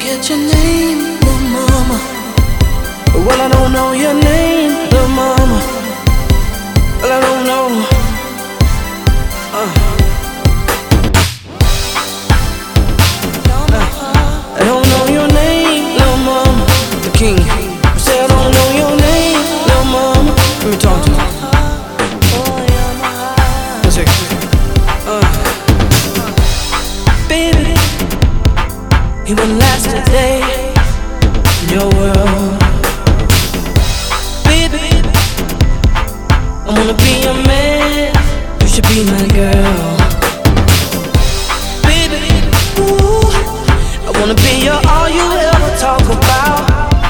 get your name, little mama. Well, I don't know your name, little mama. Well, I don't know. I don't know your name, little mama. The king. I say I don't know your name, little mama. Let me talk to you. One second. Baby, he wouldn't last a day in your world. Baby, I wanna be your man. You should be my girl. Baby, ooh, I wanna be your all you ever talk about.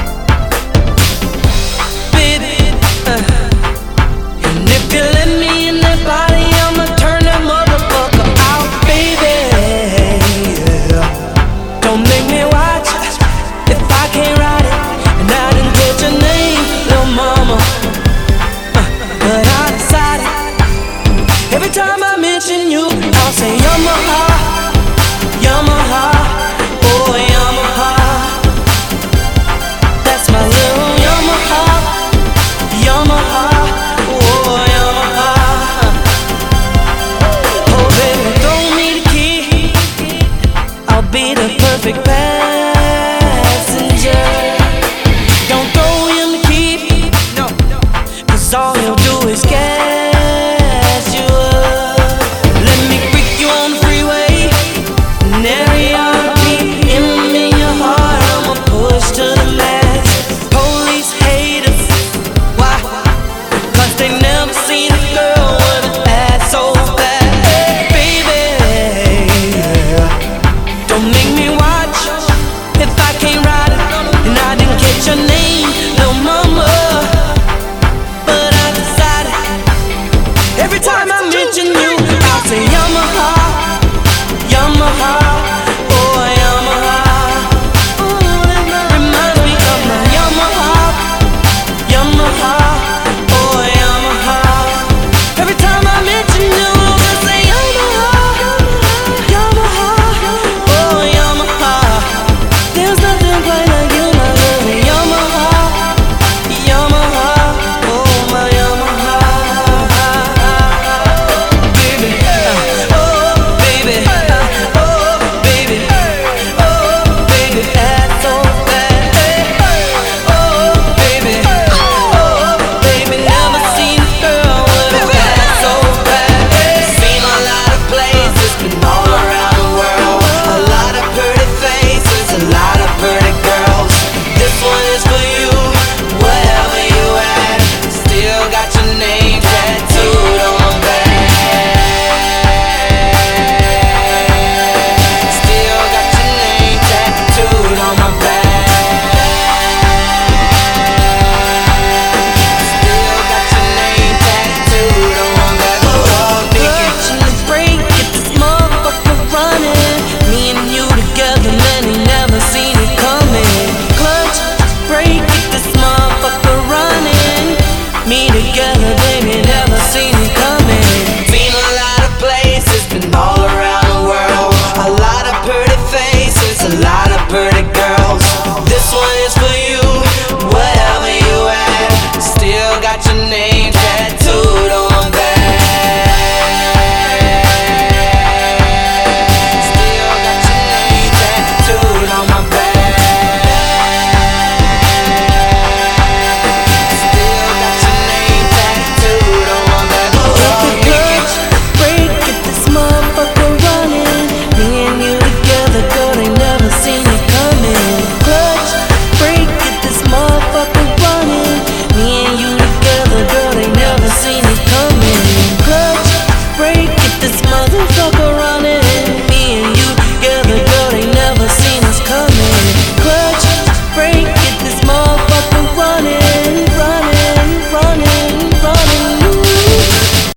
Baby, and if you let me in that body, I'ma turn that motherfucker out. Baby, don't make me watch if I can't ride it. And I didn't get your name, little mama, but I decided every time I mention you, I'll say Yamaha, Yamaha, oh Yamaha. That's my little Yamaha, Yamaha, oh Yamaha. Oh baby, throw me the key, I'll be the perfect pair.